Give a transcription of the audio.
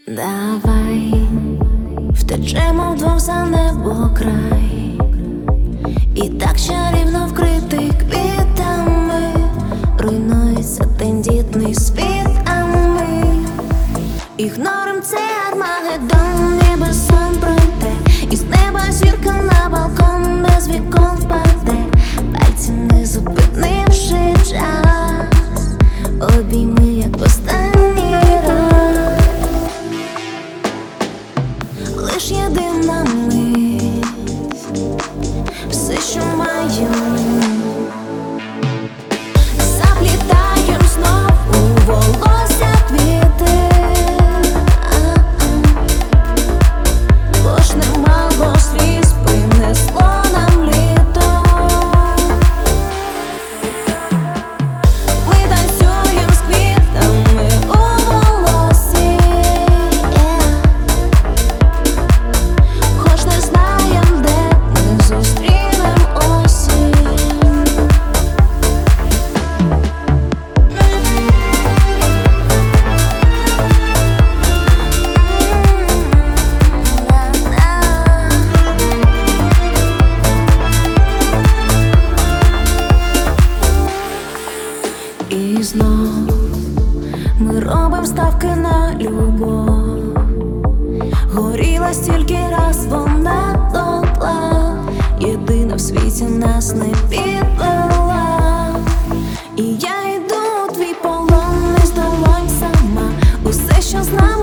Давай втечемо вдвох за небо край, і так чарівно вкритий квітами, руйнується тендітний світ, а ми ігнорим цей Армагеддон, ніби сон пройде, і з неба зірка на балкон без вікон впаде, пальці не зупинивши час, обійми як останній раз. Лиш єдина мить, все, що маємо, заплітаєм знову волосся квіти, бо ж немало сліз принесло нам літо. Ми танцюєм з квітами у волосі, хоч не знаєм, де ми зустрінем осінь. І знов ми робим ставки на любов. Горіла стільки раз вона дотла, єдина в світі нас не підвела. І я йду у твій полон, не здолонь сама, усе, що знаю.